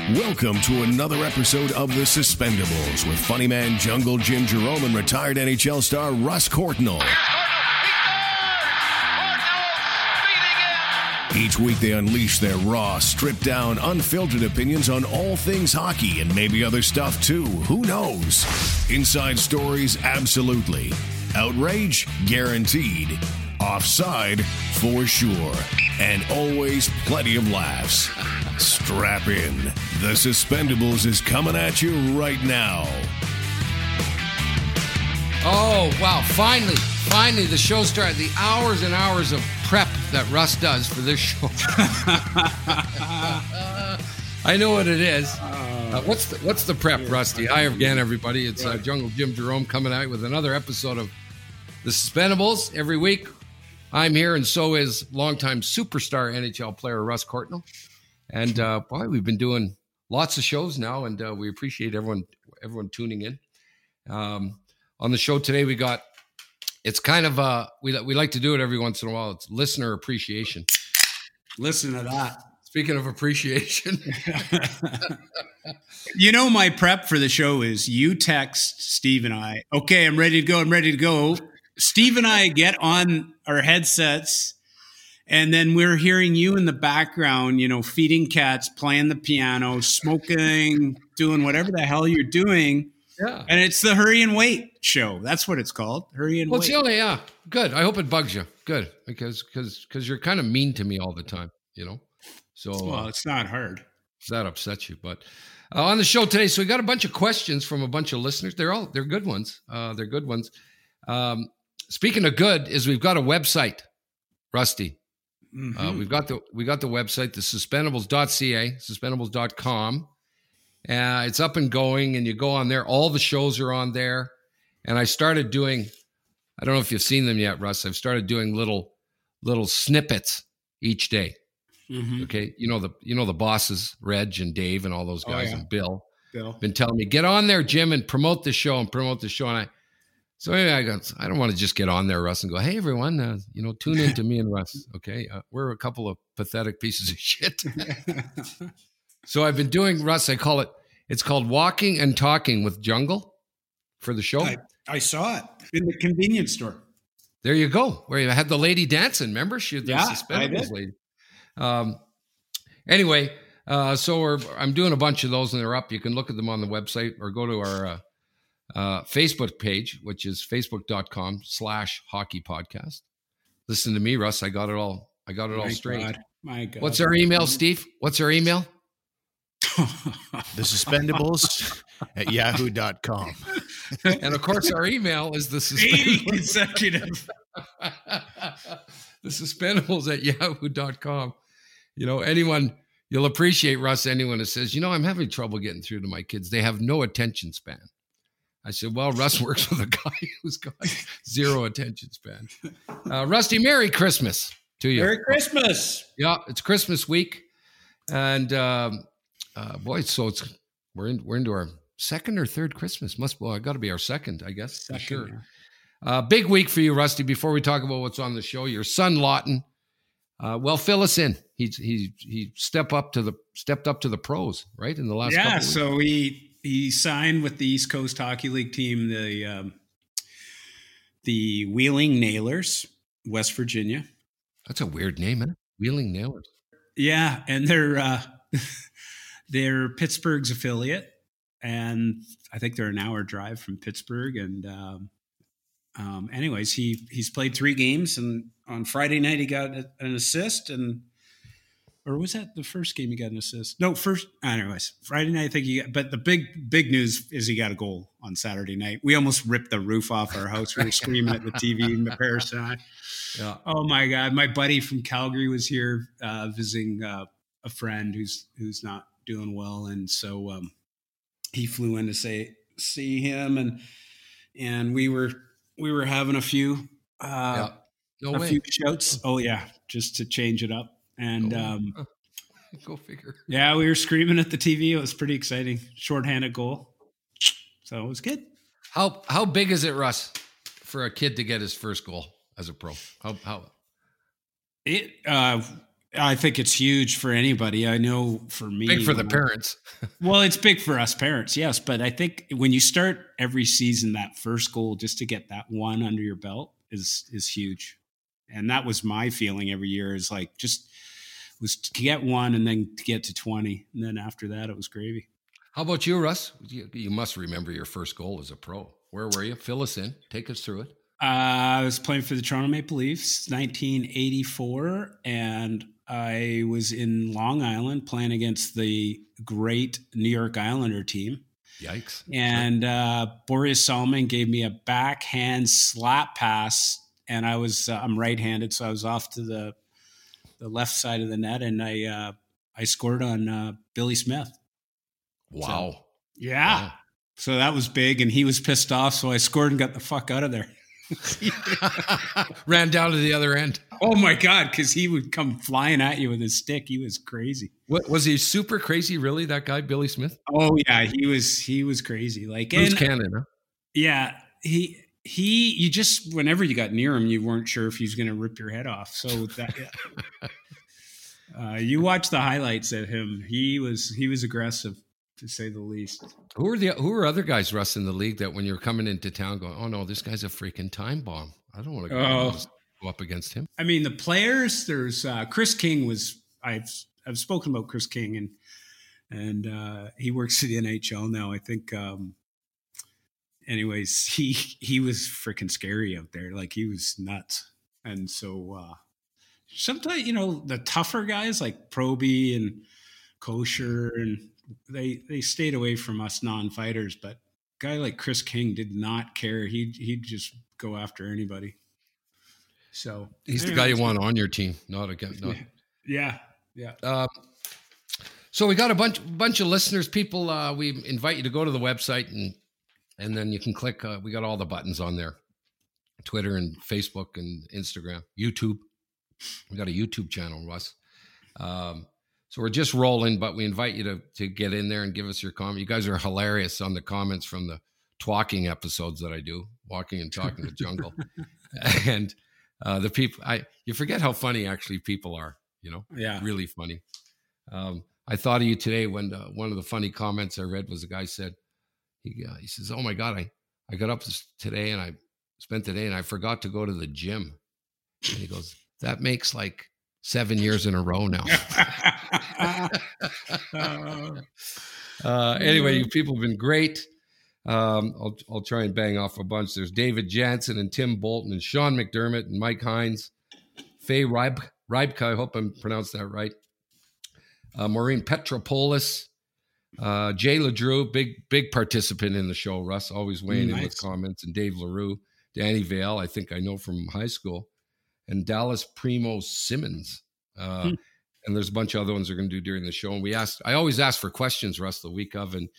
Welcome to another episode of The Suspendables with funny man Jungle Jim Jerome and retired NHL star Russ Courtnall. Each week they unleash their raw, stripped down, unfiltered opinions on all things hockey and maybe other stuff too. Who knows? Inside stories, absolutely. Outrage, guaranteed. Offside, for sure. And always plenty of laughs. Strap in. The Suspendables is coming at you right now. Oh, wow. Finally, the show started. The hours and hours of prep that Russ does for this show. I know what it is. What's the prep, Rusty? Hi again, everybody. It's Jungle Jim Jerome coming out with another episode of The Suspendables. Every week, I'm here, and so is longtime superstar NHL player Russ Courtnall. And boy, we've been doing lots of shows now, and we appreciate everyone tuning in. On the show today, we got, it's kind of, we like to do it every once in a while. It's listener appreciation. Listen to that. Speaking of appreciation. You know, my prep for the show is you text Steve and I, okay, I'm ready to go. Steve and I get on our headsets, and then we're hearing you in the background, you know, feeding cats, playing the piano, smoking, doing whatever the hell you're doing. Yeah. And it's the Hurry and Wait show. That's what it's called. Hurry and Wait. Yeah. Good. I hope it bugs you. Good. Because you're kind of mean to me all the time, you know? So, well, it's not hard. If that upsets you, but on the show today, so we got a bunch of questions from a bunch of listeners. They're good ones. They're good ones. Speaking of good, is we've got a website, Rusty. Mm-hmm. We got the website, the suspendables.ca, suspendables.com. It's up and going, and you go on there. All the shows are on there. And I started doing, I don't know if you've seen them yet, Russ. I've started doing little snippets each day. Mm-hmm. Okay. You know the bosses, Reg and Dave and all those guys, and Bill been telling me, get on there, Jim, and promote the show. And so anyway, I don't want to just get on there, Russ, and go, hey, everyone, tune in to me and Russ. Okay. We're a couple of pathetic pieces of shit. So I've been doing, Russ, it's called Walking and Talking with Jungle for the show. I saw it in the convenience store. There you go. Where you had the lady dancing. Remember? She had the Suspendables lady. Anyway, so I'm doing a bunch of those, and they're up. You can look at them on the website or go to our Facebook page, which is facebook.com/hockey podcast. Listen to me, Russ. I got it all straight. My God. What's our email, Steve? What's our email? The Suspendables at yahoo.com. And of course, our email is the Suspendables. Consecutive. The Suspendables at yahoo.com. You know, you'll appreciate, Russ, anyone who says, I'm having trouble getting through to my kids. They have no attention span. I said, well, Russ works with a guy who's got zero attention span. Rusty, Merry Christmas to you. Merry Christmas. Yeah, it's Christmas week. And boy, so we're into our second or third Christmas. I got to be our second, I guess. Second, for sure. Big week for you, Rusty. Before we talk about what's on the show, your son Lawton, fill us in. He stepped up to the pros, right, in the last couple of weeks. So he signed with the East Coast Hockey League team, the Wheeling Nailers, West Virginia. That's a weird name, isn't it? Wheeling Nailers. Yeah, and they're Pittsburgh's affiliate, and I think they're an hour drive from Pittsburgh. And anyways, he's played 3 games, and on Friday night he got an assist, or was that the first game he got an assist? No, anyways, Friday night I think he got, but the big news is he got a goal on Saturday night. We almost ripped the roof off our house. We were screaming at the TV in the Paris and I. Yeah. Oh my God. My buddy from Calgary was here visiting a friend who's not doing well. And so he flew in to see him, and we were having a few few shouts. Oh yeah. Just to change it up. And go figure. Yeah, we were screaming at the TV. It was pretty exciting. Shorthanded goal. So it was good. How big is it, Russ, for a kid to get his first goal as a pro? How? I think it's huge for anybody. I know for me, Big for the parents. Well, it's big for us parents, yes. But I think when you start every season, that first goal, just to get that one under your belt is huge. And that was my feeling every year, is like, just was to get one and then to get to 20. And then after that, it was gravy. How about you, Russ? You must remember your first goal as a pro. Where were you? Fill us in. Take us through it. I was playing for the Toronto Maple Leafs, 1984, and I was in Long Island playing against the great New York Islander team. Yikes. And Boris Salmon gave me a backhand slap pass, and I'm right-handed, so I was off to the left side of the net, and I scored on Billy Smith. Wow. So, yeah. Wow. So that was big, and he was pissed off, so I scored and got the fuck out of there. Ran down to the other end. Oh my God, because he would come flying at you with his stick. He was crazy. What was he? Super crazy, really? That guy, Billy Smith? Oh yeah, he was crazy. Like, Bruce Canada. Yeah, he. You just, whenever you got near him, you weren't sure if he was going to rip your head off. So that, you watch the highlights of him. He was aggressive, to say the least. Who are other guys, Russ, in the league that when you're coming into town going, oh no, this guy's a freaking time bomb. I don't want to go up against him. I mean, the players, there's Chris King I've spoken about Chris King, and he works at the NHL now. I think, anyways, he was freaking scary out there. Like, he was nuts. And so, sometimes, the tougher guys like Proby and Kosher, and they stayed away from us non-fighters, but a guy like Chris King did not care. He'd just go after anybody. So he's the guy you want on your team, not again. Yeah. So we got a bunch of listeners. People, we invite you to go to the website and then you can click. We got all the buttons on there: Twitter and Facebook and Instagram, YouTube. We got a YouTube channel, Russ. So we're just rolling, but we invite you to get in there and give us your comment. You guys are hilarious on the comments from the Twalking episodes that I do, Walking and Talking the Jungle. And the people, you forget how funny actually people are, Yeah. Really funny. I thought of you today when one of the funny comments I read was a guy said, he says, oh my God, I got up today and I spent the day and I forgot to go to the gym. And he goes, that makes like 7 years in a row now. Anyway, you people have been great. I'll try and bang off a bunch. There's David Jansen and Tim Bolton and Sean McDermott and Mike Hines, Faye Rybka, I hope I'm pronounced that right. Maureen Petropoulos, Jay LeDrew, big participant in the show. Russ always weighing in with comments, and Dave LaRue, Danny Vale, I think I know from high school, and Dallas Primo Simmons. And there's a bunch of other ones we're going to do during the show. And I always ask for questions, Russ, the week of. And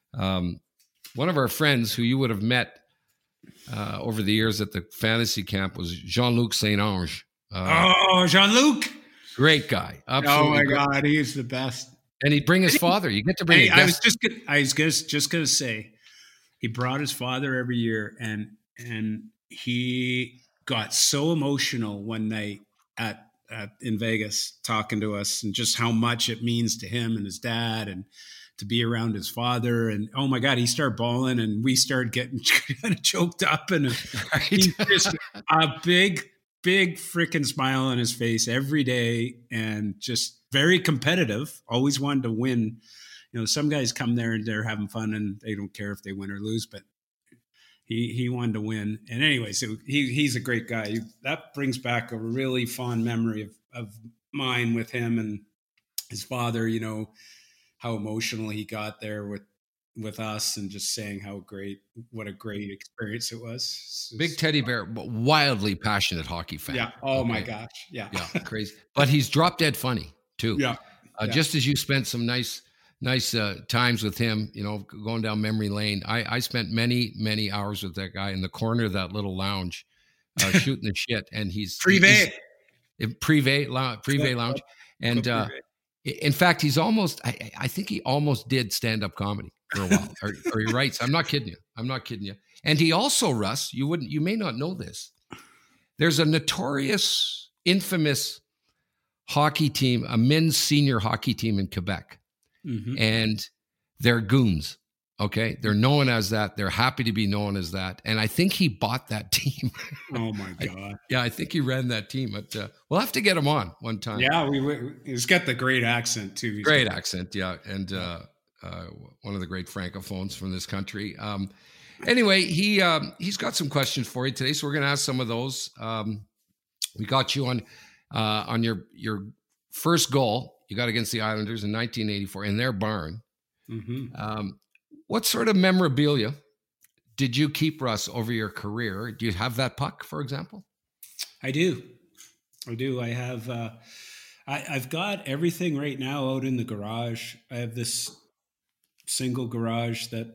one of our friends who you would have met over the years at the fantasy camp was Jean-Luc Saint-Ange. Jean-Luc. Great guy. Absolutely. Oh my God. He is the best. And he'd bring his father. You get to bring a guest. I was just going to say, he brought his father every year, and he got so emotional one night in Vegas talking to us, and just how much it means to him and his dad, and to be around his father. And oh my God, he started bawling, and we started getting kind of choked up, and he's just a big freaking smile on his face every day, and just very competitive, always wanted to win. Some guys come there and they're having fun and they don't care if they win or lose, but he wanted to win. And anyway, so he's a great guy. That brings back a really fond memory of mine with him and his father, how emotional he got there with us, and just saying what a great experience it was. Big teddy bear, but wildly passionate hockey fan. Yeah. Oh my gosh. Yeah. Yeah. Crazy. But he's drop dead funny too. Yeah. Just as you spent some nice times with him, going down memory lane. I spent many hours with that guy in the corner of that little lounge, shooting the shit. And he's Privé lounge. And in fact, he's almost, I think he almost did stand-up comedy for a while, or he writes. I'm not kidding you. And he also, Russ, you may not know this. There's a notorious, infamous hockey team, a men's senior hockey team in Quebec. Mm-hmm. And they're goons. Okay. They're known as that. They're happy to be known as that. And I think he bought that team. Oh my God. I think he ran that team. But we'll have to get him on one time. Yeah. He's got the great accent too. Great accent. Yeah. And one of the great francophones from this country. Anyway, he's got some questions for you today. So we're going to ask some of those. We got you on your first goal you got against the Islanders in 1984 in their barn. Mm-hmm. What sort of memorabilia did you keep, Russ, over your career? Do you have that puck, for example? I do. I have. I've got everything right now out in the garage. I have this single garage that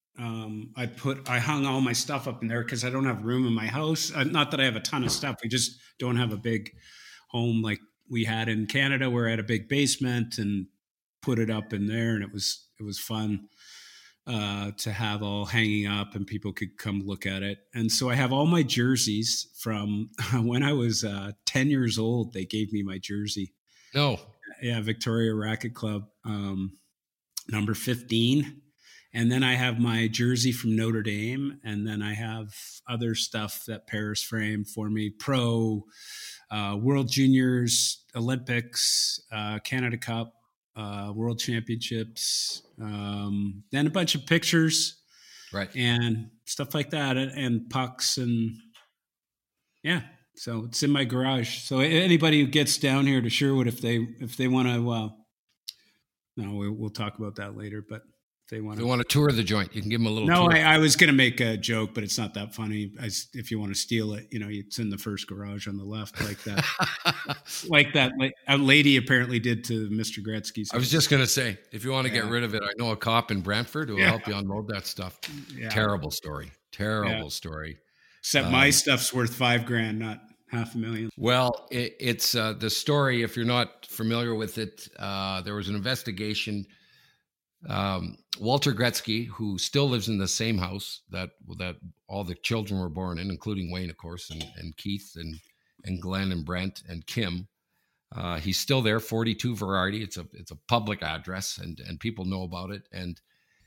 I hung all my stuff up in there because I don't have room in my house. Not that I have a ton of stuff. We just don't have a big home like we had in Canada, where I had a big basement and put it up in there, and it was fun to have all hanging up and people could come look at it. And so I have all my jerseys from when I was 10 years old. They gave me my jersey. No. Yeah, Victoria Racket Club, number 15. And then I have my jersey from Notre Dame. And then I have other stuff that Paris framed for me. Pro, World Juniors, Olympics, Canada Cup, World Championships, then a bunch of pictures, right, and stuff like that, and pucks, and yeah. So it's in my garage. So anybody who gets down here to Sherwood, if they want to, we'll talk about that later. But if they want to tour the joint, you can give them a little. No, tour. I was going to make a joke, but it's not that funny. If you want to steal it, it's in the first garage on the left, like that, like a lady apparently did to Mr. Gretzky's. I was just going to say, if you want to get rid of it, I know a cop in Brantford who will help you unload that stuff. Yeah. Terrible story. Except my stuff's worth $5,000, not $500,000. Well, it's the story. If you're not familiar with it, there was an investigation. Walter Gretzky, who still lives in the same house that all the children were born in, including Wayne, of course, and Keith and Glenn and Brent and Kim. He's still there, 42 Variety. It's a public address, and people know about it. And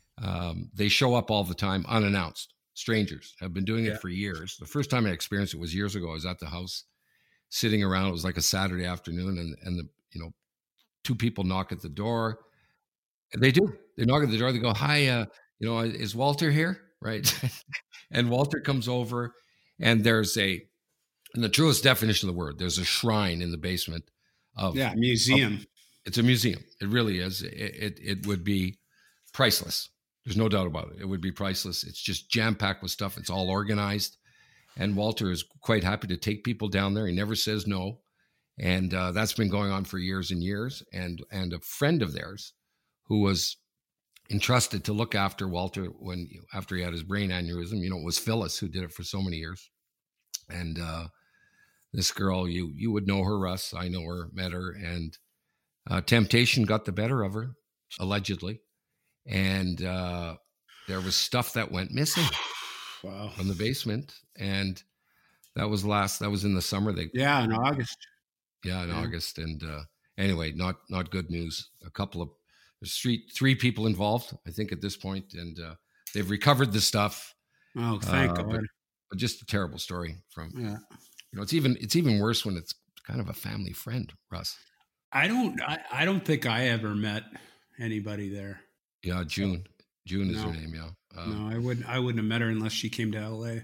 they show up all the time, unannounced. Strangers have been doing it for years. The first time I experienced it was years ago. I was at the house, sitting around. It was like a Saturday afternoon, and the two people knock at the door. They do. They knock at the door. They go, "Hi, is Walter here?" Right? And Walter comes over, and in the truest definition of the word, there's a shrine in the basement of museum. It's a museum. It really is. It would be priceless. There's no doubt about it. It would be priceless. It's just jam-packed with stuff. It's all organized. And Walter is quite happy to take people down there. He never says no. And that's been going on for years and years. And a friend of theirs who was entrusted to look after Walter after he had his brain aneurysm, it was Phyllis, who did it for so many years. And this girl, you would know her, Russ. I know her, met her. And temptation got the better of her, allegedly. And there was stuff that went missing from the basement. And that was in the summer. In August. Yeah, in August. And anyway, not good news. There's three people involved, I think, at this point, and they've recovered the stuff. Oh, thank God. But just a terrible story it's even worse when it's kind of a family friend, Russ. I don't think I ever met anybody there. Yeah, June is her name. Yeah. No, I wouldn't have met her unless she came to LA.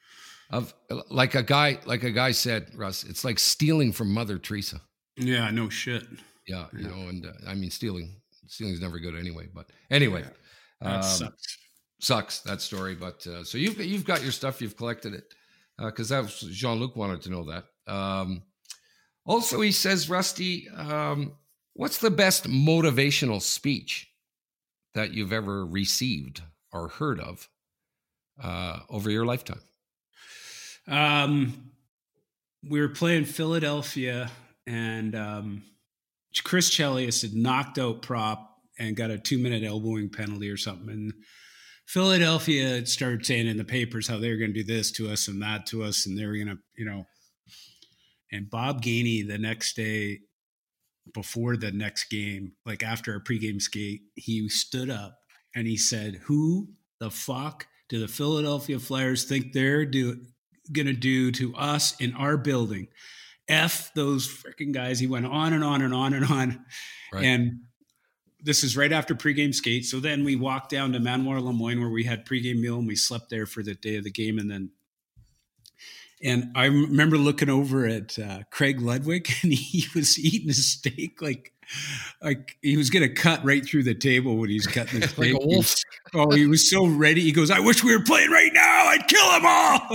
Like a guy said, Russ, it's like stealing from Mother Teresa. Yeah, no shit. Yeah, and I mean, stealing's never good anyway. But anyway, that sucks that story. But so you've got your stuff, you've collected it, because that was Jean-Luc wanted to know that. Also, he says, Rusty, what's the best motivational speech that you've ever received or heard of over your lifetime? We were playing Philadelphia, and Chris Chelios had knocked out Prop and got a 2-minute elbowing penalty or something. And Philadelphia had started saying in the papers how they were going to do this to us and that to us, and they were going to, and Bob Gainey the next day before the next game, like after a pregame skate, he stood up and he said, "Who the fuck do the Philadelphia Flyers think they're going to do to us in our building? F those freaking guys." He went on and on and on and on. Right. And this is right after pregame skate. So then we walked down to Manoir Lemoyne where we had pregame meal and we slept there for the day of the game. And I remember looking over at Craig Ludwig, and he was eating his steak like he was going to cut right through the table when he's cutting the steak. Like a wolf. He was so ready. He goes, "I wish we were playing right now. I'd kill them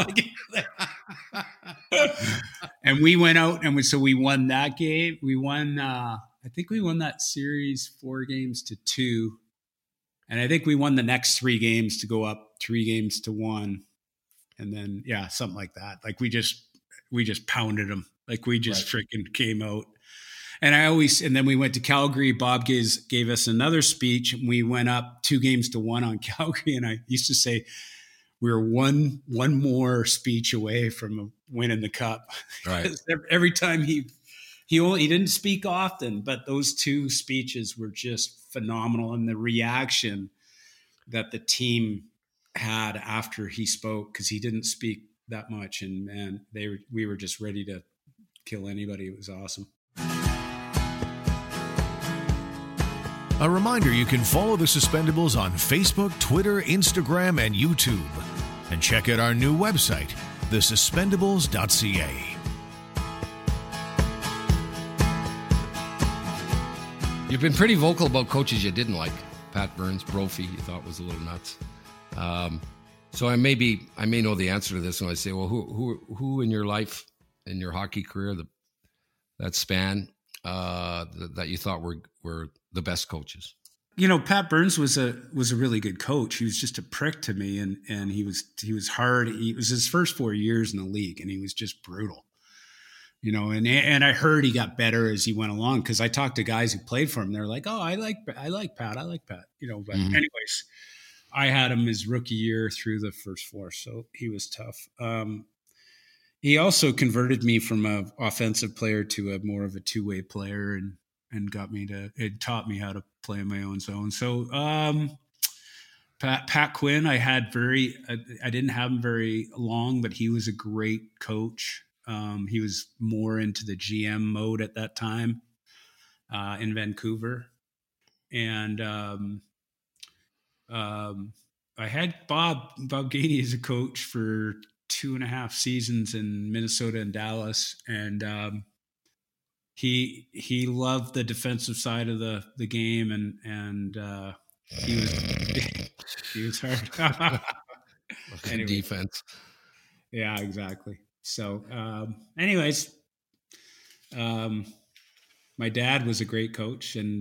all." And we went out, and we won that game. We won, I think we won that series 4-2. And I think we won the next 3 games to go up 3-1. And then, something like that. Like we just pounded them. Like we just freaking came out. And then we went to Calgary. Bob gave us another speech, and we went up 2-1 on Calgary. And I used to say we were one more speech away from winning the cup. Right. Every time he didn't speak often, but those 2 speeches were just phenomenal. And the reaction that the team had after he spoke, because he didn't speak that much, and man, we were just ready to kill anybody. It was awesome. A reminder, you can follow the Suspendables on Facebook, Twitter, Instagram, and YouTube. And check out our new website, thesuspendables.ca. You've been pretty vocal about coaches you didn't like. Pat Burns, Brophy, you thought was a little nuts. So I may know the answer to this when I say, well, who in your life, in your hockey career, that span, that you thought were the best coaches? Pat Burns was a really good coach. He was just a prick to me, and he was hard. It was his first 4 years in the league, and he was just brutal. And I heard he got better as he went along, because I talked to guys who played for him. They're like, "Oh, I like Pat. But anyways, I had him his rookie year through the first 4, so he was tough. He also converted me from an offensive player to a more of a two-way player, and it taught me how to play in my own zone. So Pat Quinn, I didn't have him very long, but he was a great coach. He was more into the GM mode at that time in Vancouver. And I had Bob Gainey as a coach for 2.5 seasons in Minnesota and Dallas. And he loved the defensive side of the game, and he was hard. Anyway. Defense. Yeah, exactly. So, anyways, my dad was a great coach, and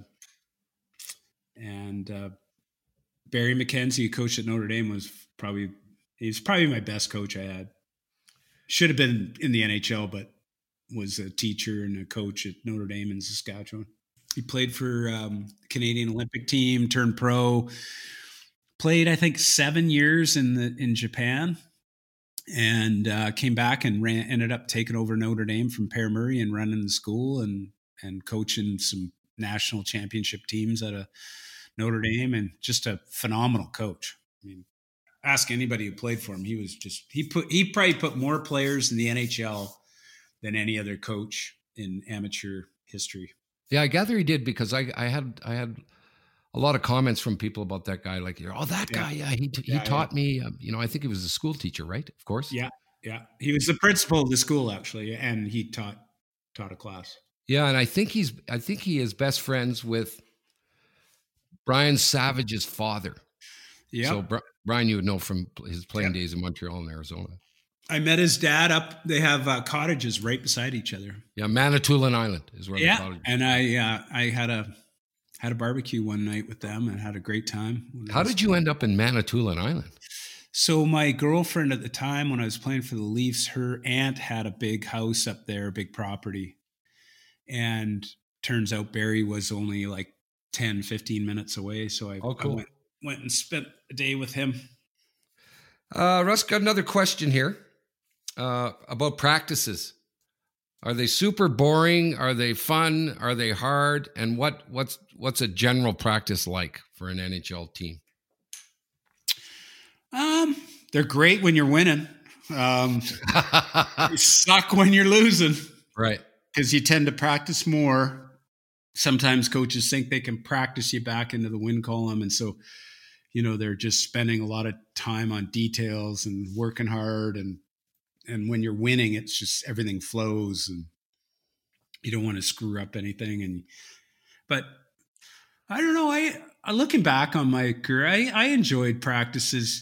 Barry McKenzie, who coached at Notre Dame, was probably my best coach I had. Should have been in the NHL, but was a teacher and a coach at Notre Dame in Saskatchewan. He played for the Canadian Olympic team, turned pro, played, I think, 7 years in Japan, and came back and ended up taking over Notre Dame from Per Murray and running the school and coaching some national championship teams at a Notre Dame, and just a phenomenal coach. I mean, ask anybody who played for him. He was he probably put more players in the NHL than any other coach in amateur history. Yeah, I gather he did, because I had a lot of comments from people about that guy. Like, that guy, he taught me. I think he was a school teacher, right? Of course. Yeah. He was the principal of the school, actually, and he taught a class. Yeah, and I think he is best friends with Brian Savage's father. Yeah. So Brian, you would know from his playing days in Montreal and Arizona. I met his dad up. They have cottages right beside each other. Yeah, Manitoulin Island is where the cottage is. And I had a barbecue one night with them and had a great time. How did you end up in Manitoulin Island? So my girlfriend at the time, when I was playing for the Leafs, her aunt had a big house up there, a big property. And turns out Barry was only like 10, 15 minutes away. So I went and spent a day with him. Russ, got another question here about practices. Are they super boring? Are they fun? Are they hard? And what's a general practice like for an NHL team? They're great when you're winning. They suck when you're losing. Right. Because you tend to practice more. Sometimes coaches think they can practice you back into the win column. And so, they're just spending a lot of time on details and working hard. And when you're winning, it's just everything flows and you don't want to screw up anything. But I don't know. I looking back on my career, I enjoyed practices.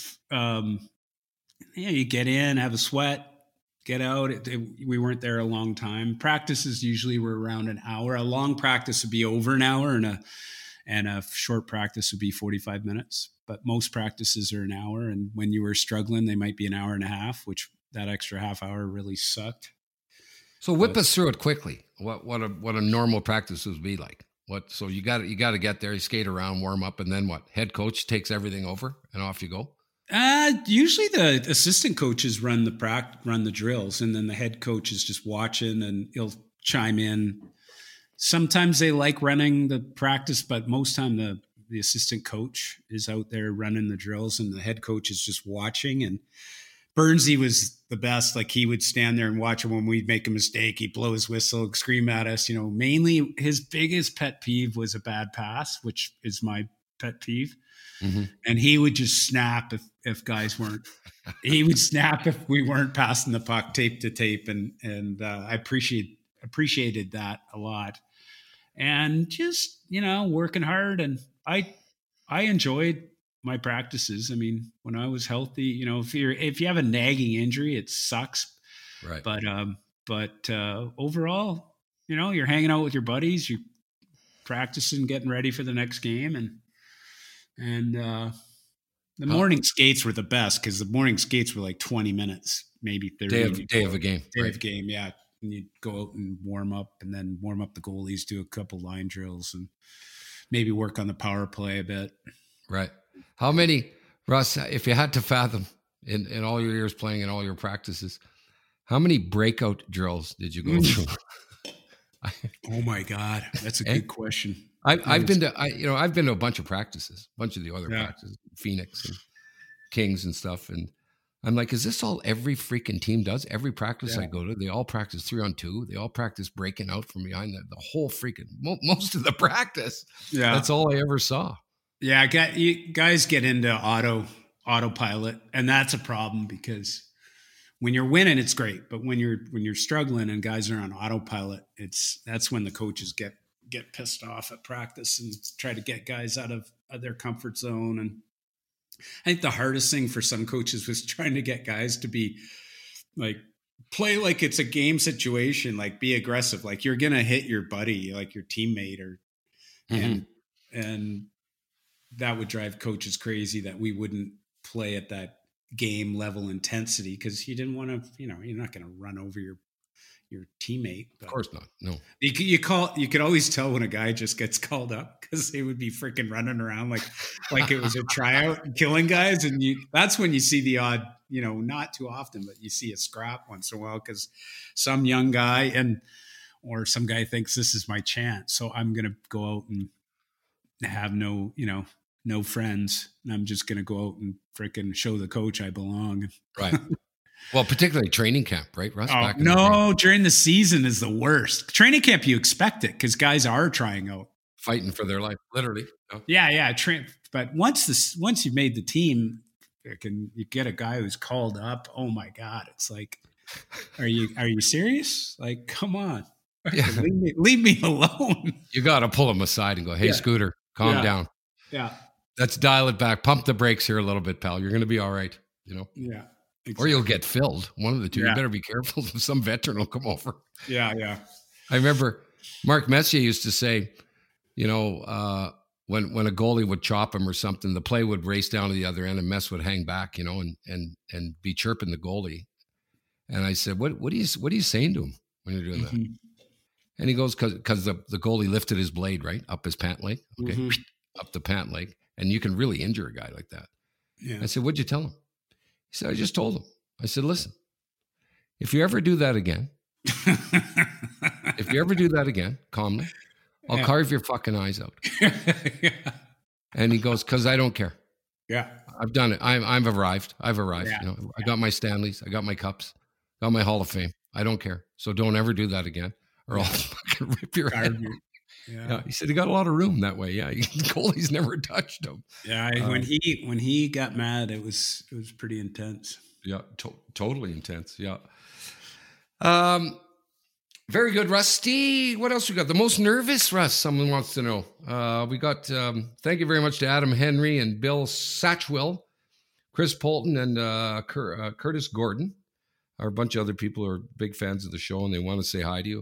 You get in, have a sweat, get out. We weren't there a long time. Practices usually were around an hour. A long practice would be over an hour, and a short practice would be 45 minutes. But most practices are an hour. And when you were struggling, they might be an hour and a half, which that extra half hour really sucked. So whip us through it quickly. What a normal practice would be like. So you got to get there, you skate around, warm up, and then what? Head coach takes everything over and off you go? Usually the assistant coaches run the drills, and then the head coach is just watching and he'll chime in. Sometimes they like running the practice, but most time the assistant coach is out there running the drills and the head coach is just watching. And Burnsy was the best. Like, he would stand there and watch it when we'd make a mistake. He'd blow his whistle, scream at us. Mainly his biggest pet peeve was a bad pass, which is my pet peeve. Mm-hmm. And he would just snap if guys weren't. He would snap if we weren't passing the puck tape to tape, and I appreciated that a lot. And just working hard, and I enjoyed my practices. I mean, when I was healthy, if you have a nagging injury, it sucks. Right. But overall, you're hanging out with your buddies, you're practicing, getting ready for the next game, and the morning skates were the best, because the morning skates were like 20 minutes, maybe 30. Day of a game. Day of a game, yeah. And you'd go out and warm up, and then warm up the goalies, do a couple line drills, and maybe work on the power play a bit. Right. How many, Russ, if you had to fathom in all your years playing in all your practices, how many breakout drills did you go through? Oh my God, that's a good question. I've been to a bunch of practices, a bunch of the other practices, Phoenix and Kings and stuff. And I'm like, is this all every freaking team does? Every practice I go to, they all practice 3-on-2. They all practice breaking out from behind the whole freaking, most of the practice. Yeah. That's all I ever saw. Yeah. Guys get into autopilot, and that's a problem, because when you're winning, it's great. But when you're struggling and guys are on autopilot, that's when the coaches get pissed off at practice and try to get guys out of their comfort zone. And I think the hardest thing for some coaches was trying to get guys to be like, play like it's a game situation, like be aggressive, like you're going to hit your buddy, like your teammate, and that would drive coaches crazy, that we wouldn't play at that game level intensity, because you didn't want to, you're not going to run over your teammate. But of course not. No. You could always tell when a guy just gets called up, because they would be freaking running around like it was a tryout and killing guys. And that's when you see the odd, not too often, but you see a scrap once in a while, because some young guy or some guy thinks this is my chance, so I'm going to go out and have no friends, and I'm just going to go out and freaking show the coach I belong. Right. Well, particularly training camp, right, Russ? During the season is the worst. Training camp, you expect it, because guys are trying out, fighting for their life, literally. Oh. Yeah. But once you've made the team, you get a guy who's called up. Oh my God, it's like, are you serious? Like, come on, leave me alone. You got to pull him aside and go, hey, Scooter, calm down. Yeah, let's dial it back. Pump the brakes here a little bit, pal. You're going to be all right. Yeah. Exactly. Or you'll get filled. One of the two. Yeah. You better be careful. Some veteran will come over. Yeah. I remember Mark Messier used to say, when a goalie would chop him or something, the play would race down to the other end and Mess would hang back, and be chirping the goalie. And I said, what are you saying to him when you're doing that? And he goes, because the goalie lifted his blade, right, up his pant leg, okay, up the pant leg, and you can really injure a guy like that. Yeah. I said, what'd you tell him? He said, I just told him. I said, listen, if you ever do that again, If you ever do that again, calmly, I'll carve your fucking eyes out. Yeah. And he goes, because I don't care. Yeah. I've done it. I've arrived. Yeah. You know, I got my Stanleys. I got my cups. Got my Hall of Fame. I don't care. So don't ever do that again, or I'll fucking rip your head. Yeah. He said he got a lot of room that way. Yeah, goalies never touched him. Yeah, when he got mad, it was pretty intense. Yeah, totally intense. Yeah. Very good, Rusty. What else we got? The most nervous, Russ, someone wants to know. We got, thank you very much to Adam Henry and Bill Satchwell, Chris Polton, and Curtis Gordon. Are a bunch of other people who are big fans of the show, and they want to say hi to you.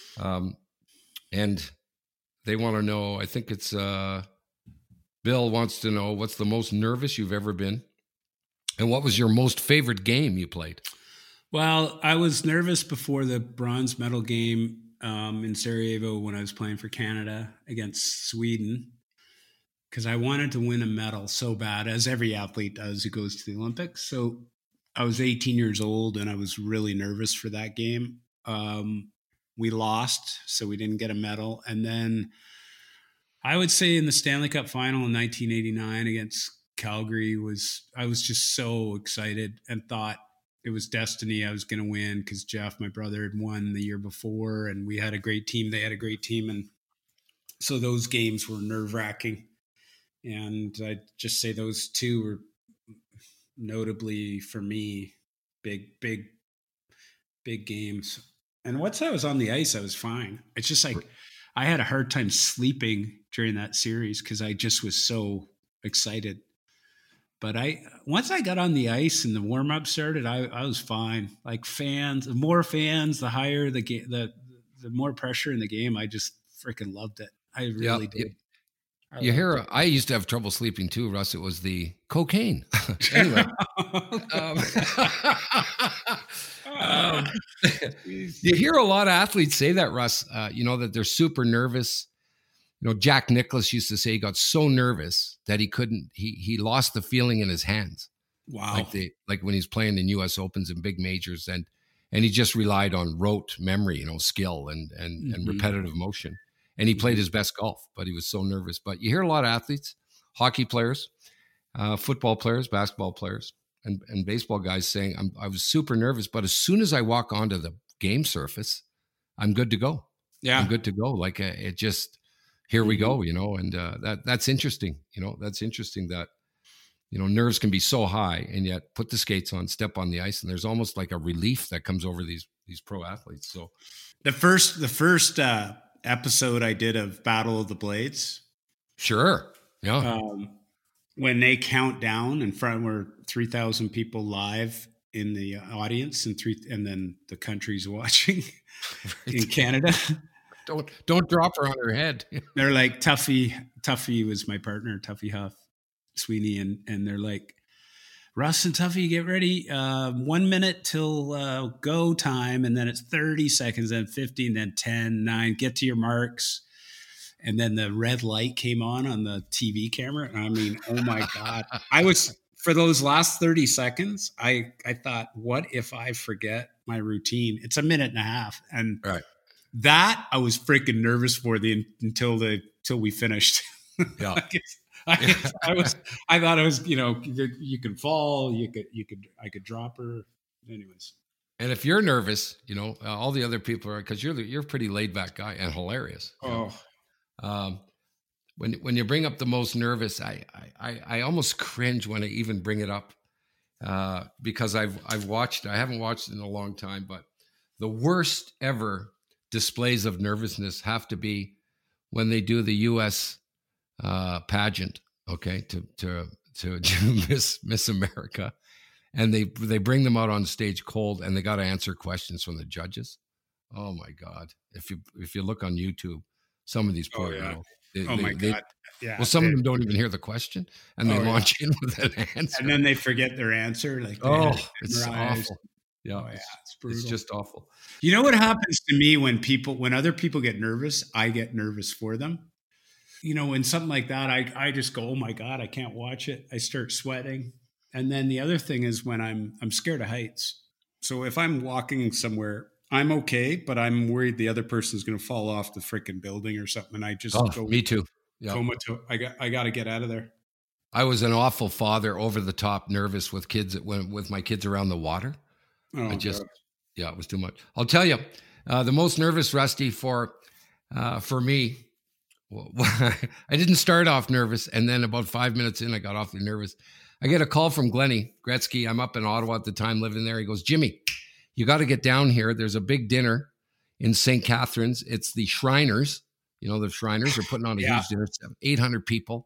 And they want to know, I think it's Bill wants to know, what's the most nervous you've ever been? And what was your most favorite game you played? Well, I was nervous before the bronze medal game in Sarajevo when I was playing for Canada against Sweden, because I wanted to win a medal so bad, as every athlete does who goes to the Olympics. So I was 18 years old and I was really nervous for that game. We lost, so we didn't get a medal. And then I would say in the Stanley Cup final in 1989 against Calgary I was just so excited and thought it was destiny. I was going to win because Jeff, my brother, had won the year before and we had a great team. They had a great team. And so those games were nerve-wracking. And I'd just say those two were notably for me big games. And once I was on the ice, I was fine. It's just like I had a hard time sleeping during that series because I just was so excited. But once I got on the ice and the warm-up started, I was fine. Like fans, the more fans, the higher the game, the more pressure in the game. I just freaking loved it. I really did. I used to have trouble sleeping too, Russ. It was the cocaine. Anyway. You hear a lot of athletes say that, Russ, that they're super nervous. Jack Nicklaus used to say he got so nervous that he lost the feeling in his hands. Wow. Like when he's playing in US Opens and big majors and he just relied on rote memory, skill and repetitive motion. And he played his best golf, but he was so nervous. But you hear a lot of athletes, hockey players, football players, basketball players, and baseball guys saying, I was super nervous, but as soon as I walk onto the game surface, I'm good to go. Yeah. I'm good to go. Like it just, here we go, and that's interesting. That's interesting that, nerves can be so high and yet put the skates on, step on the ice. And there's almost like a relief that comes over these pro athletes. So the first episode I did of Battle of the Blades. Sure. Yeah. When they count down in front where 3,000 people live in the audience and then the country's watching in Canada. Don't drop her on her head. They're like Tuffy was my partner, Tuffy Huff, Sweeney. And they're like, Russ and Tuffy, get ready. 1 minute till go time. And then it's 30 seconds, then 15, then 10, 9, get to your marks. And then the red light came on the TV camera. I mean, oh my God. For those last 30 seconds, I thought, what if I forget my routine? It's a minute and a half. And right. That I was freaking nervous for until we finished. Yeah. I thought it was, you could fall, I could drop her. Anyways. And if you're nervous, all the other people are, because you're a pretty laid back guy and hilarious. When you bring up the most nervous, I almost cringe when I even bring it up, because I haven't watched it in a long time, but the worst ever displays of nervousness have to be when they do the U.S. Pageant, okay, to Miss America, and they bring them out on stage cold, and they got to answer questions from the judges. Oh my God! If you look on YouTube, some of these poor God! Yeah. Well, some of them don't even hear the question, and they launch in with an answer, and then they forget their answer. Like, it's awful. Yeah, it's brutal. It's just awful. You know what happens to me when other people get nervous, I get nervous for them. When something like that, I just go, oh my God, I can't watch it. I start sweating. And then the other thing is when I'm scared of heights. So if I'm walking somewhere, I'm okay, but I'm worried the other person's going to fall off the freaking building or something. And I just go Me too. Yeah. comatose. I got to get out of there. I was an awful father, over the top nervous with kids with my kids around the water. Oh, I just, God. yeah, it was too much. I'll tell you, the most nervous, Rusty, for me, I didn't start off nervous, and then about 5 minutes in, I got awfully nervous. I get a call from Glennie Gretzky. I'm up in Ottawa at the time, living there. He goes, Jimmy, you got to get down here. There's a big dinner in St. Catharines. It's the Shriners. You know, the Shriners are putting on a huge dinner. 800 people.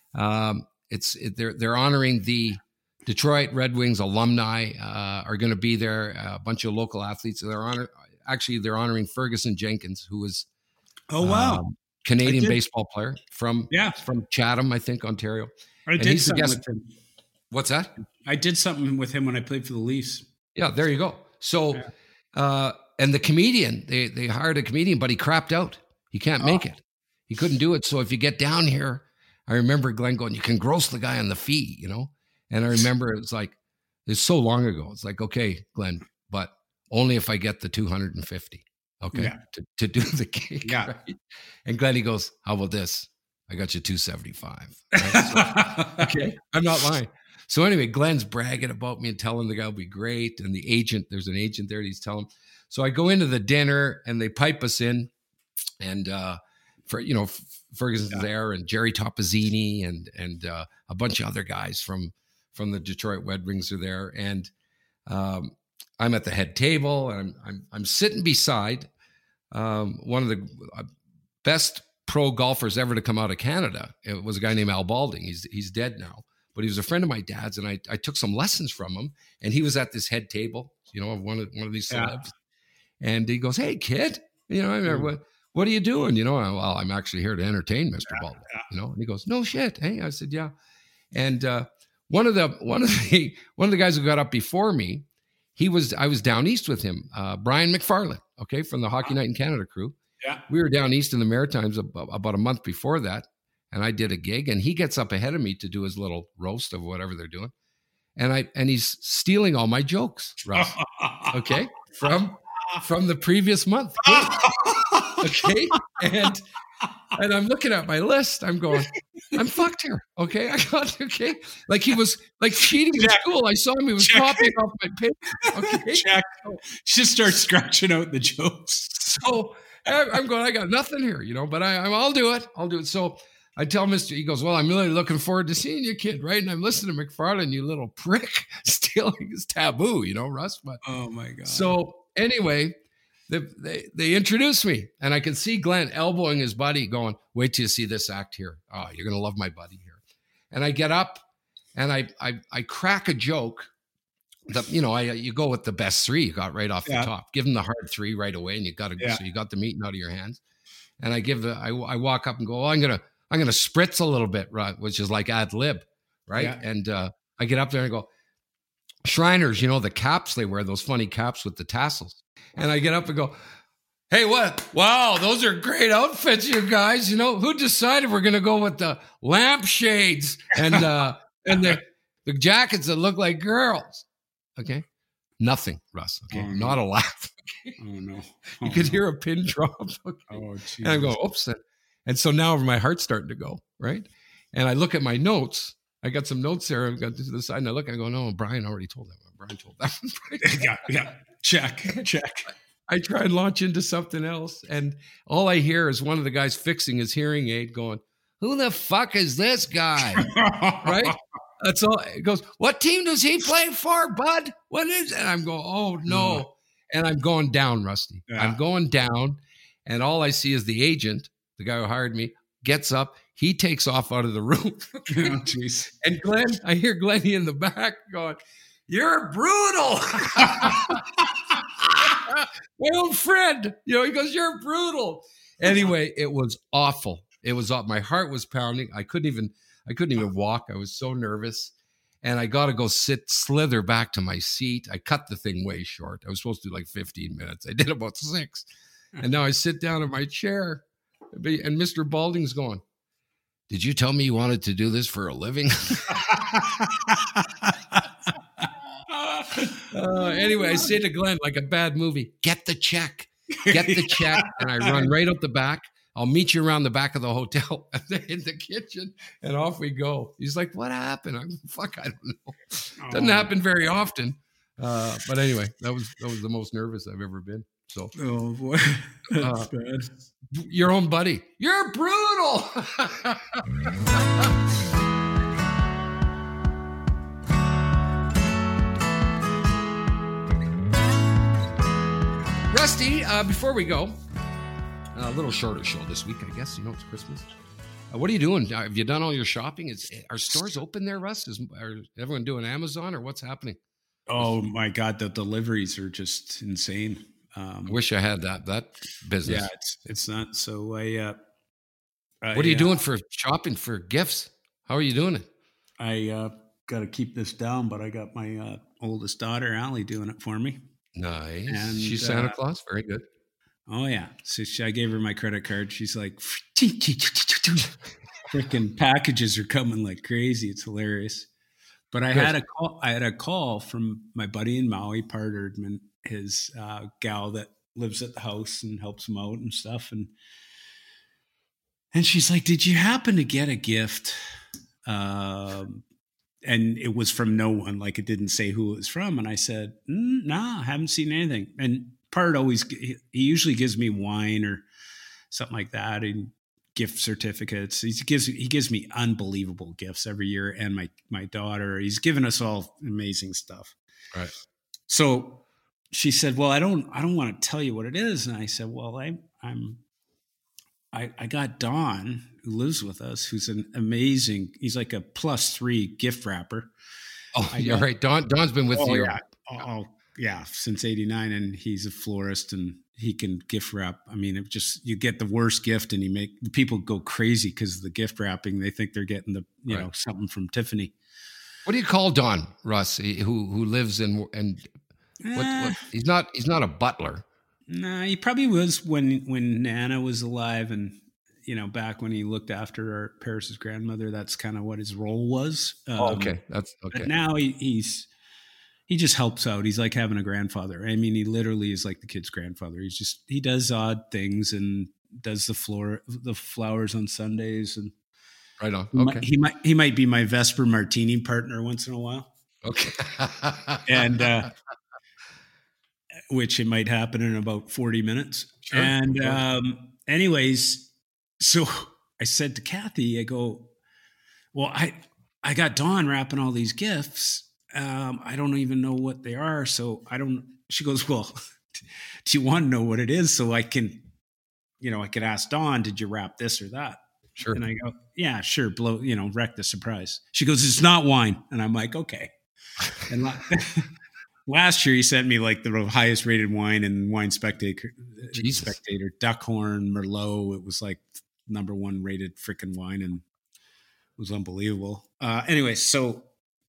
They're honoring the Detroit Red Wings alumni are going to be there. A bunch of local athletes. They're honoring Ferguson Jenkins, who was Canadian baseball player from Chatham, I think, Ontario. I did something with him. What's that? I did something with him when I played for the Leafs. Yeah, there you go. So, and the comedian, they hired a comedian, but he crapped out. He can't make it. He couldn't do it. So if you get down here, I remember Glenn going, you can gross the guy on the fee, you know? And I remember it's so long ago. It's like, okay, Glenn, but only if I get the 250, okay, to do the gig. Yeah. Right? And Glenn, he goes, how about this? I got you 275. Right? So, okay, I'm not lying. So anyway, Glenn's bragging about me and telling the guy will be great. And the agent, there's an agent there, he's telling him. So I go into the dinner and they pipe us in, and Ferguson's there, and Jerry Topazzini and a bunch of other guys from the Detroit Red Wings are there. And I'm at the head table, and I'm sitting beside one of the best pro golfers ever to come out of Canada. It was a guy named Al Balding. He's dead now, but he was a friend of my dad's, and I took some lessons from him. And he was at this head table, you know, one of these celebs. And he goes, "Hey, kid, you know, I remember, what are you doing? You know, well, I'm actually here to entertain Mr. Balding." You know, and he goes, "No shit." Hey, I said, "Yeah." And one of the guys who got up before me, I was down east with him, Brian McFarland, okay, from the Hockey Night in Canada crew. Yeah, we were down east in the Maritimes about a month before that, and I did a gig, and he gets up ahead of me to do his little roast of whatever they're doing, and he's stealing all my jokes, Russ, okay, from the previous month, okay, and I'm looking at my list. I'm going, I'm fucked here. Okay. Like he was like cheating in school. I saw him. He was copying off my paper. Okay. Just start scratching out the jokes. So I'm going, I got nothing here, you know, but I'll do it. So I tell Mr. He goes, well, I'm really looking forward to seeing you, kid. Right. And I'm listening to McFarland, you little prick, stealing his taboo, you know, Russ. But oh my God. So anyway, They introduced me, and I can see Glenn elbowing his buddy going, wait till you see this act here. Oh, you're going to love my buddy here. And I get up and I crack a joke that, you know, you go with the best three you got right off the top, give them the hard three right away. And so you got the meeting out of your hands. And I walk up and go, I'm going to spritz a little bit, right? Which is like ad lib. Right. Yeah. And I get up there and I go, Shriners, you know, the caps they wear, those funny caps with the tassels. And I get up and go, hey, what? Wow, those are great outfits, you guys. You know, who decided we're going to go with the lampshades and the jackets that look like girls? Okay. Nothing, Russ. Okay. Not a laugh. Okay? Oh, no. You could hear a pin drop. Okay? Oh, geez. And I go, oops. And so now my heart's starting to go, right? And I look at my notes. I got some notes there. I've got to the side, and I look, and I go, no, Brian already told that one. Brian told that one. Yeah. Check. I try and launch into something else, and all I hear is one of the guys fixing his hearing aid going, who the fuck is this guy? Right? That's all. It goes, what team does he play for, bud? What is it? And I'm going, oh, no. And I'm going down, Rusty. Yeah. I'm going down, and all I see is the agent, the guy who hired me, gets up. He takes off out of the room. Oh, geez. And Glenn, I hear Glennie in the back going, you're brutal. My old friend, you know, he goes, you're brutal. Anyway, it was awful. It was off. My heart was pounding. I couldn't even walk. I was so nervous. And I got to go slither back to my seat. I cut the thing way short. I was supposed to do like 15 minutes. I did about 6. And now I sit down in my chair, and Mr. Balding's going, did you tell me you wanted to do this for a living? Anyway, I say to Glenn, like a bad movie, get the check. Get the check. And I run right out the back. I'll meet you around the back of the hotel in the kitchen, and off we go. He's like, what happened? I'm fuck, I don't know. Doesn't happen very often. But anyway, that was the most nervous I've ever been. So, oh boy, that's bad. Your own buddy. You're brutal. Rusty, before we go, a little shorter show this week, I guess. It's Christmas. What are you doing? Have you done all your shopping? Are stores open there, Russ? Are everyone doing Amazon, or what's happening? Oh my God, the deliveries are just insane. I wish I had that business. Yeah, it's not. So what are you doing for shopping for gifts? How are you doing it? I got to keep this down, but I got my oldest daughter, Allie, doing it for me. Nice. And she's Santa Claus. Very good. Oh yeah. So I gave her my credit card. She's like, freaking packages are coming like crazy. It's hilarious. But I had a call from my buddy in Maui, Part Erdman, his gal that lives at the house and helps him out and stuff. And she's like, did you happen to get a gift? And it was from no one, like it didn't say who it was from. And I said, nah, I haven't seen anything. And Part he usually gives me wine or something like that and gift certificates. He gives me unbelievable gifts every year. And my daughter, he's given us all amazing stuff. Right. So she said, well, I don't want to tell you what it is. And I said, well, I got Don, who lives with us, who's an amazing, he's like a +3 gift wrapper. Oh, you're right. Don's been with you. Yeah, since '89, and he's a florist and he can gift wrap. I mean, you get the worst gift and the people go crazy because of the gift wrapping. They think they're getting something from Tiffany. What do you call Don, Russ, who lives in, and what he's not a butler. Nah, he probably was when Nana was alive, and back when he looked after Paris's grandmother. That's kind of what his role was. Okay, that's okay. But now he just helps out. He's like having a grandfather. I mean, he literally is like the kid's grandfather. He does odd things and does the flowers on Sundays, and right on. Okay, he might be my Vesper Martini partner once in a while. Okay, and. Which it might happen in about 40 minutes. Sure, and anyways, so I said to Kathy, I go, well, I got Dawn wrapping all these gifts. I don't even know what they are. So she goes, well, do you want to know what it is? So I can, I could ask Dawn, did you wrap this or that? Sure. And I go, yeah, sure. Wreck the surprise. She goes, it's not wine. And I'm like, okay. And last year, he sent me like the highest rated wine in Wine Spectator, Duckhorn, Merlot. It was like #1 rated freaking wine, and it was unbelievable. Anyway, so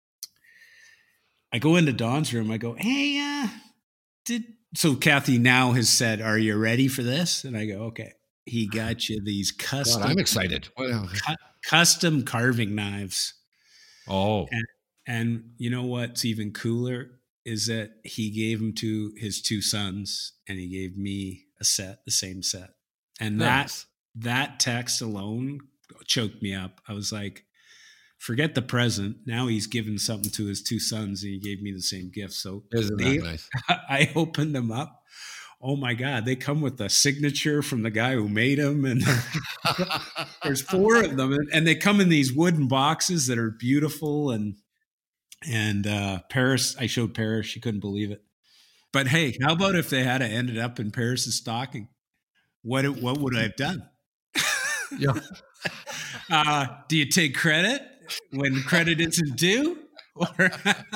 I go into Dawn's room. I go, hey, so Kathy now has said, are you ready for this? And I go, okay. He got you these custom. God, I'm excited. Custom carving knives. Oh. And you know what's even cooler is that he gave them to his 2 sons, and he gave me the same set. And nice. that text alone choked me up. I was like, forget the present. Now he's given something to his 2 sons, and he gave me the same gift. So isn't that nice? I opened them up. Oh my God, they come with a signature from the guy who made them. And there's 4 of them, and they come in these wooden boxes that are beautiful. And Paris, I showed Paris, she couldn't believe it. But hey, how about if they had ended up in Paris's stocking? What would I have done? Yeah. Do you take credit when credit isn't due? Or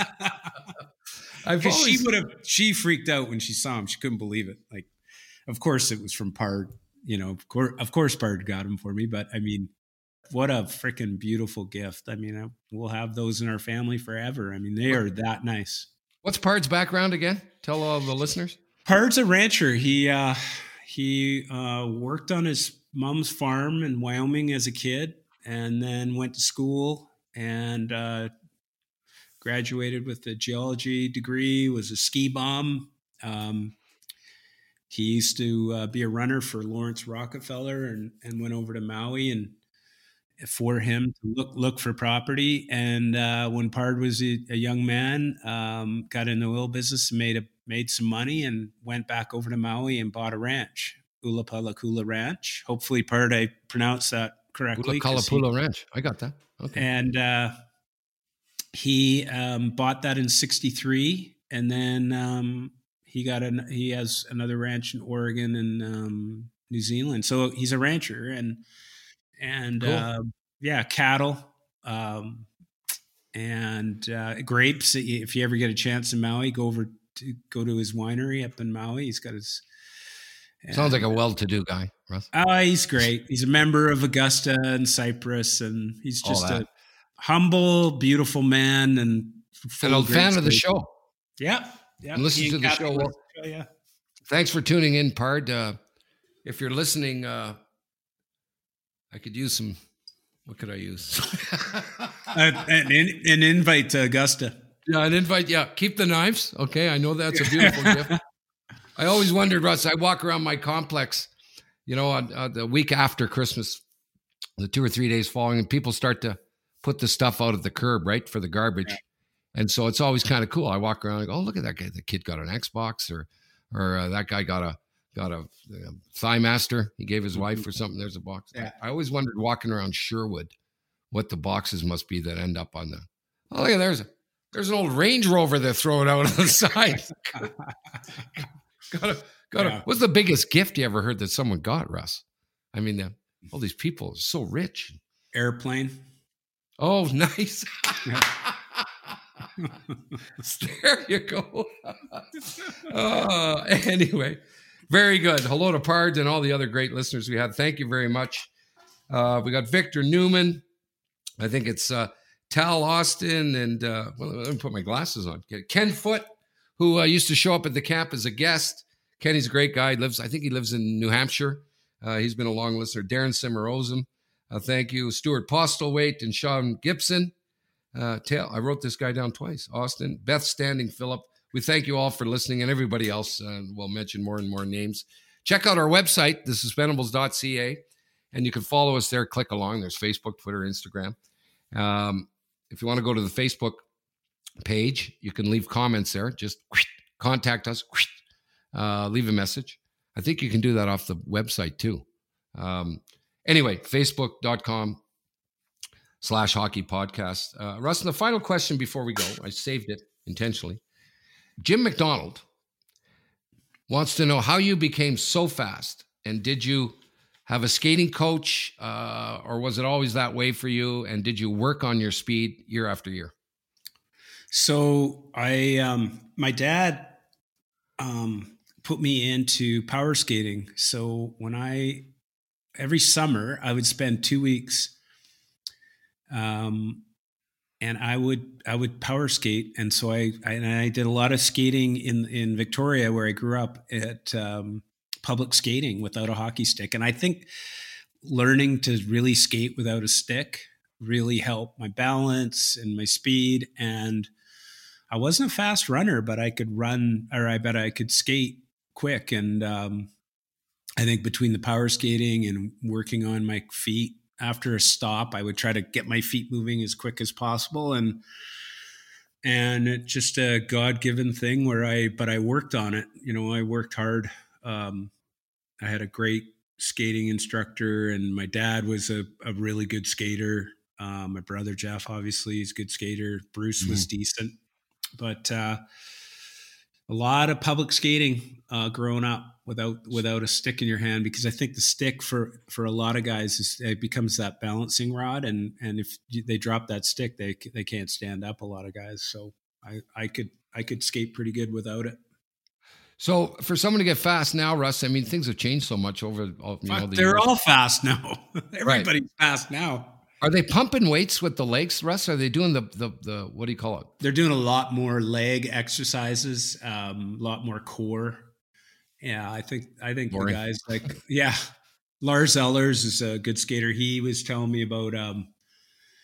she freaked out when she saw him. She couldn't believe it. Like, of course it was from Pard. Of course Pard got him for me. But I mean, what a freaking beautiful gift. I mean, we'll have those in our family forever. I mean, they are that nice. What's Pard's background again? Tell all the listeners. Pard's a rancher. He worked on his mom's farm in Wyoming as a kid, and then went to school and graduated with a geology degree, was a ski bum. He used to be a runner for Lawrence Rockefeller and went over to Maui and for him to look for property. And when Pard was a young man, got in the oil business, made some money, and went back over to Maui and bought a ranch, Ulapalakula Ranch. Hopefully, Pard, I pronounced that correctly. Ulapalakula Ranch. I got that. Okay. And he bought that in '63, and then he has another ranch in Oregon and New Zealand. So he's a rancher and Cool. cattle and grapes. If you ever get a chance in Maui, go to his winery up in Maui. He's got his. Sounds like a well-to-do guy, Russ. Oh, he's great. He's a member of Augusta and Cypress, and he's just a humble, beautiful man and an old fan of the show. Yeah. And listen to the show. Well, yeah. Thanks for tuning in, Pard. If you're listening, I could use some. What could I use? An invite to Augusta. Yeah, an invite. Yeah, keep the knives. Okay, I know that's a beautiful gift. I always wondered, Russ. I walk around my complex, on the week after Christmas, the 2 or 3 days following, and people start to put the stuff out of the curb, right, for the garbage. Yeah. And so it's always kind of cool. I walk around and go, oh, look at that guy. The kid got an Xbox, or that guy got a Thigh Master. He gave his wife or something. There's a box. Yeah. I always wondered walking around Sherwood what the boxes must be that end up on the. Oh, look, there's an old Range Rover they're throwing out on the side. Got What's the biggest gift you ever heard that someone got, Russ? I mean, all these people are so rich. Airplane. Oh, nice. There you go. Anyway, very good. Hello to Pard and all the other great listeners we had. Thank you very much. We got Victor Newman. I think it's Tal Austin and let me put my glasses on. Ken Foote, who used to show up at the camp as a guest. Kenny's a great guy. I think he lives in New Hampshire. He's been a long listener. Darren Cimarosen. Thank you. Stuart Postlewaite and Sean Gibson. I wrote this guy down twice. Austin, Beth Standing, Phillip. We thank you all for listening, and everybody else. We'll mention more and more names. Check out our website, thesuspendables.ca, and you can follow us there. Click along. There's Facebook, Twitter, Instagram. If you want to go to the Facebook page, you can leave comments there. Just contact us. Leave a message. I think you can do that off the website too. Anyway, facebook.com/hockey podcast. Russ, the final question before we go, I saved it intentionally. Jim McDonald wants to know how you became so fast, and did you have a skating coach, or was it always that way for you? And did you work on your speed year after year? So my dad put me into power skating. So every summer I would spend 2 weeks, and I would power skate. And so I did a lot of skating in Victoria, where I grew up, at public skating without a hockey stick. And I think learning to really skate without a stick really helped my balance and my speed. And I wasn't a fast runner, but I could run, or I bet I could skate quick. And I think between the power skating and working on my feet, after a stop, I would try to get my feet moving as quick as possible. And it's just a God-given thing where I worked on it. I worked hard. I had a great skating instructor, and my dad was a really good skater. My brother, Jeff, obviously is a good skater. Bruce was decent, but a lot of public skating growing up without a stick in your hand, because I think the stick for a lot of guys it becomes that balancing rod, and if they drop that stick, they can't stand up. A lot of guys, so I could skate pretty good without it. So for someone to get fast now, Russ, I mean, things have changed so much over the They're years. all fast now. Everybody's fast now. Are they pumping weights with the legs, Russ? Are they doing the what do you call it? They're doing a lot more leg exercises, a lot more core. Yeah, I think the guys Lars Ellers is a good skater. He was telling me about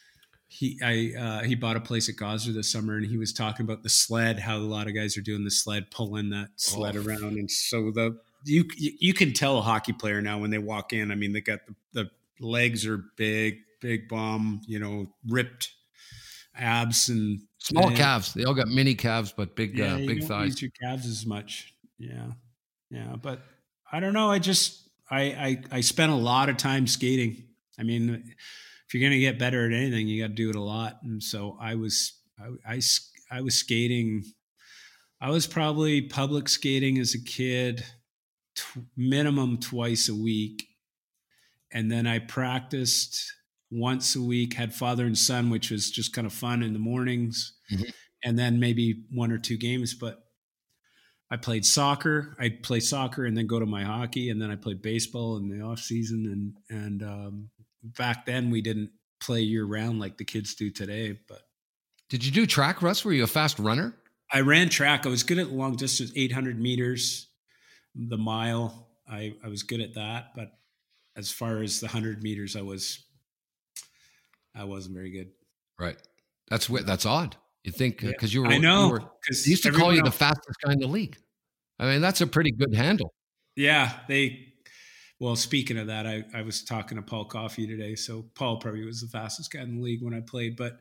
he bought a place at Goslar this summer, and he was talking about the sled, how a lot of guys are doing the sled, pulling that sled around. And so you can tell a hockey player now when they walk in. I mean, they got the legs are big bomb, ripped abs and small calves. They all got mini calves, but big big thighs. Use your calves as much. Yeah. But I don't know. I spent a lot of time skating. I mean, if you're going to get better at anything, you got to do it a lot. And so I was skating. I was probably public skating as a kid, minimum twice a week. And then I practiced once a week, had father and son, which was just kind of fun in the mornings. Mm-hmm. And then maybe 1 or 2 games. But I played soccer. I'd play soccer and then go to my hockey. And then I played baseball in the off season. And back then we didn't play year round like the kids do today. But did you do track, Russ? Were you a fast runner? I ran track. I was good at long distance, 800 meters, the mile. I was good at that. But as far as the 100 meters, I wasn't very good. Right. That's odd. You think because you were, I know, because they used to call you the fastest guy in the league. I mean, that's a pretty good handle. Yeah. Well, speaking of that, I was talking to Paul Coffey today. So Paul probably was the fastest guy in the league when I played, but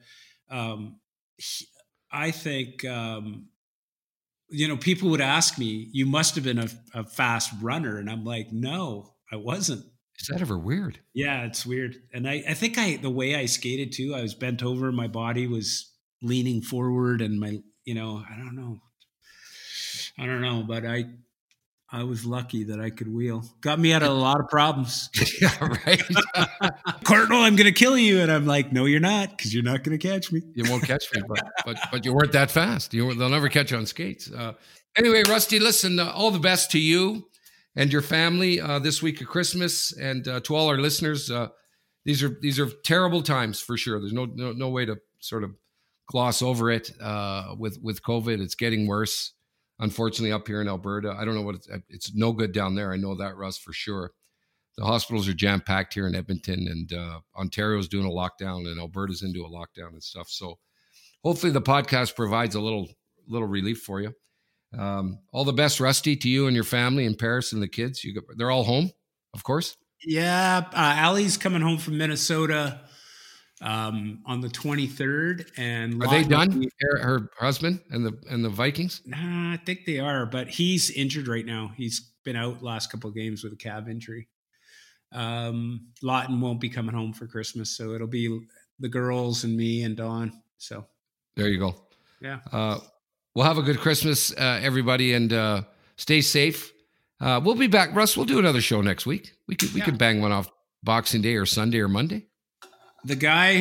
I think, people would ask me, you must have been a fast runner. And I'm like, no, I wasn't. Is that ever weird? Yeah, it's weird. And I think the way I skated too, I was bent over, my body was leaning forward, and I don't know, but I was lucky that I could wheel. Got me out of a lot of problems. Yeah, right. Cardinal, I'm going to kill you. And I'm like, no, you're not, because you're not going to catch me. You won't catch me, but you weren't that fast. They'll never catch you on skates. Anyway, Rusty, listen, all the best to you and your family this week of Christmas, and to all our listeners. These are terrible times for sure. There's no way to sort of gloss over it. With COVID, it's getting worse. Unfortunately, up here in Alberta, I don't know it's no good down there. I know that, Russ, for sure. The hospitals are jam packed here in Edmonton, and Ontario's doing a lockdown, and Alberta's into a lockdown and stuff. So hopefully the podcast provides a little relief for you. All the best, Rusty, to you and your family in Paris and the kids. They're all home, of course. Yeah. Allie's coming home from Minnesota on the 23rd. And are they done? Her husband and the Vikings? Nah, I think they are, but he's injured right now. He's been out last couple of games with a calf injury. Lawton won't be coming home for Christmas, so it'll be the girls and me and Dawn. So there you go. Yeah. We'll have a good Christmas, everybody, and stay safe. We'll be back, Russ. We'll do another show next week. We could bang one off Boxing Day or Sunday or Monday. The guy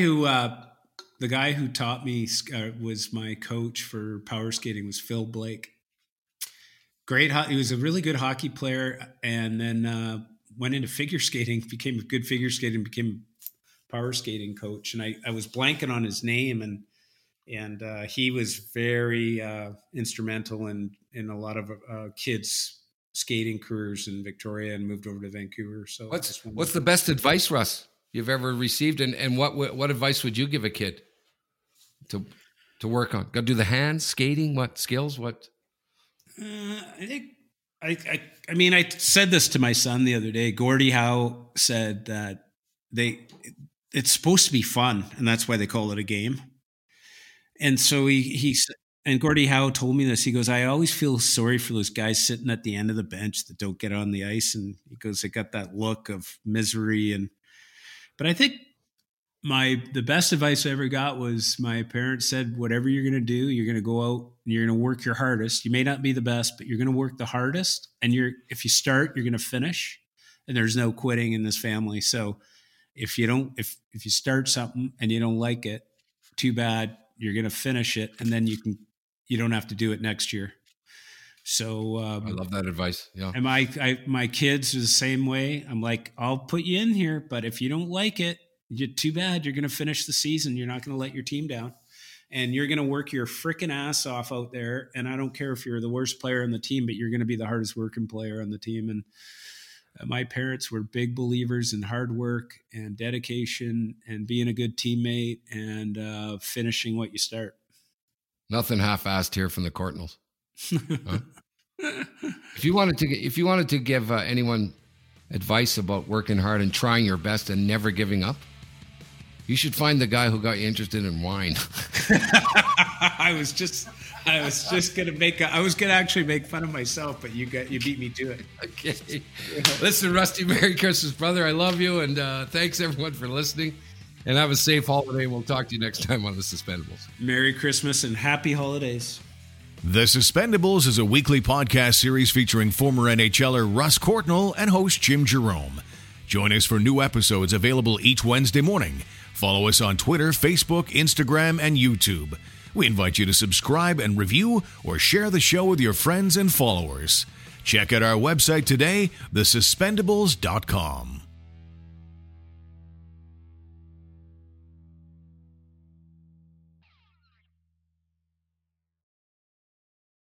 who taught me was my coach for power skating was Phil Blake. Great. He was a really good hockey player, and then went into figure skating, became a good figure skater, and became a power skating coach. And I was blanking on his name, and he was very instrumental in a lot of kids' skating careers in Victoria, and moved over to Vancouver. So what's the best advice, Russ, you've ever received, and what advice would you give a kid to work on? Got to do the hands, skating, what skills, what? I think I said this to my son the other day. Gordie Howe said that it's supposed to be fun, and that's why they call it a game. And so and Gordie Howe told me this. He goes, I always feel sorry for those guys sitting at the end of the bench that don't get on the ice. And he goes, they got that look of misery. But I think the best advice I ever got was my parents said, whatever you're going to do, you're going to go out and you're going to work your hardest. You may not be the best, but you're going to work the hardest. And if you start, you're going to finish. And there's no quitting in this family. So if you start something and you don't like it, too bad. You're going to finish it, and then you don't have to do it next year. So I love that advice. Yeah. And my kids are the same way. I'm like, I'll put you in here, but if you don't like it, too bad. You're going to finish the season. You're not going to let your team down, and you're going to work your freaking ass off out there. And I don't care if you're the worst player on the team, but you're going to be the hardest working player on the team. my parents were big believers in hard work and dedication and being a good teammate and finishing what you start. Nothing half-assed here from the Courtnalls. Huh? If you wanted to give anyone advice about working hard and trying your best and never giving up, you should find the guy who got you interested in wine. I was gonna actually make fun of myself, but you beat me to it. Okay. Listen, Rusty, Merry Christmas, brother. I love you, and thanks everyone for listening. And have a safe holiday. We'll talk to you next time on The Suspendables. Merry Christmas and happy holidays. The Suspendables is a weekly podcast series featuring former NHLer Russ Courtnall and host Jim Jerome. Join us for new episodes available each Wednesday morning. Follow us on Twitter, Facebook, Instagram, and YouTube. We invite you to subscribe and review or share the show with your friends and followers. Check out our website today, thesuspendables.com.